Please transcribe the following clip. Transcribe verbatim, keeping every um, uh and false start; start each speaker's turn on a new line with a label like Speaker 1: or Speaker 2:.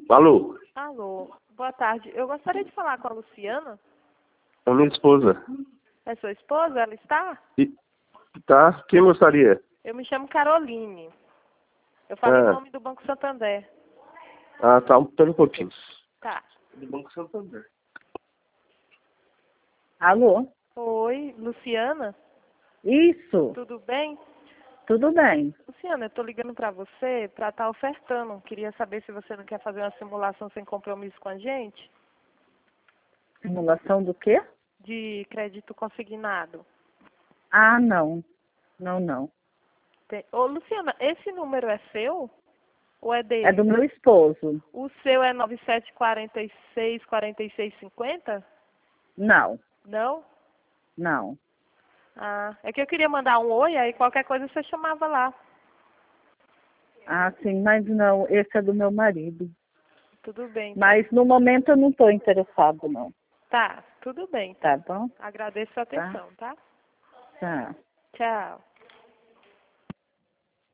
Speaker 1: Alô?
Speaker 2: Alô, boa tarde. Eu gostaria de falar com a Luciana.
Speaker 1: É minha esposa.
Speaker 2: É sua esposa? Ela está?
Speaker 1: E, tá? Quem gostaria?
Speaker 2: Eu me chamo Caroline. Eu falo
Speaker 1: Ah,
Speaker 2: em nome do Banco Santander.
Speaker 1: ah tá. Pera um pouquinho.
Speaker 2: Tá.
Speaker 1: Do Banco Santander.
Speaker 3: Alô?
Speaker 2: Oi, Luciana?
Speaker 3: Isso,
Speaker 2: Tudo bem?
Speaker 3: tudo bem.
Speaker 2: Luciana, eu tô ligando pra você pra estar ofertando. Queria saber se você não quer fazer uma simulação sem compromisso com a gente
Speaker 3: Simulação do quê?
Speaker 2: de crédito consignado.
Speaker 3: Ah, não. Não, não.
Speaker 2: Tem... Ô, Luciana, esse número é seu ou é dele?
Speaker 3: É do meu esposo.
Speaker 2: O seu é nove sete quatro seis, quatro seis cinco zero?
Speaker 3: Não,
Speaker 2: Não?
Speaker 3: não.
Speaker 2: Ah, é que eu queria mandar um oi, aí qualquer coisa você chamava lá.
Speaker 3: Ah, sim, mas não, esse é do meu marido.
Speaker 2: Tudo bem.
Speaker 3: Mas no momento eu não estou interessado, não.
Speaker 2: Tá, tudo bem.
Speaker 3: Tá bom?
Speaker 2: Agradeço a atenção, tá?
Speaker 3: Tá.
Speaker 2: Tchau.